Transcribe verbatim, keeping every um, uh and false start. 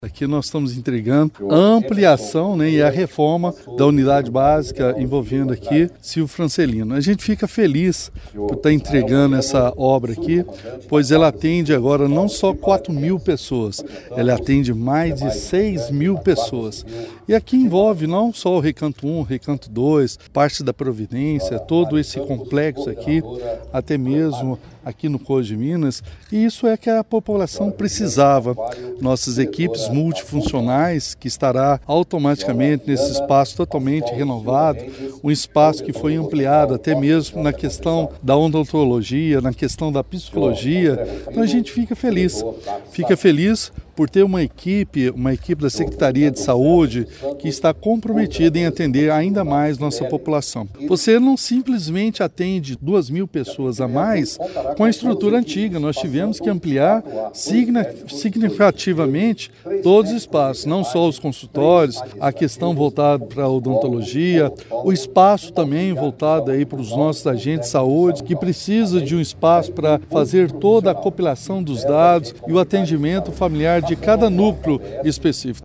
Aqui nós estamos entregando a ampliação, né, e a reforma da unidade básica envolvendo aqui Silvio Francelino. A gente fica feliz por estar entregando essa obra aqui, pois ela atende agora não só quatro mil pessoas, ela atende mais de seis mil pessoas. E aqui envolve não só o Recanto um, o Recanto dois, parte da Providência, todo esse complexo aqui, até mesmo aqui no Coisa de Minas, e isso é que a população precisava. Nossas equipes multifuncionais, que estará automaticamente nesse espaço totalmente renovado, um espaço que foi ampliado até mesmo na questão da odontologia, na questão da psicologia. Então a gente fica feliz, fica feliz por ter uma equipe, uma equipe da Secretaria de Saúde que está comprometida em atender ainda mais nossa população. Você não simplesmente atende duas mil pessoas a mais com a estrutura antiga, nós tivemos que ampliar significativamente todos os espaços, não só os consultórios, a questão voltada para a odontologia, o espaço também voltado aí para os nossos agentes de saúde, que precisa de um espaço para fazer toda a compilação dos dados e o atendimento familiar de cada núcleo específico.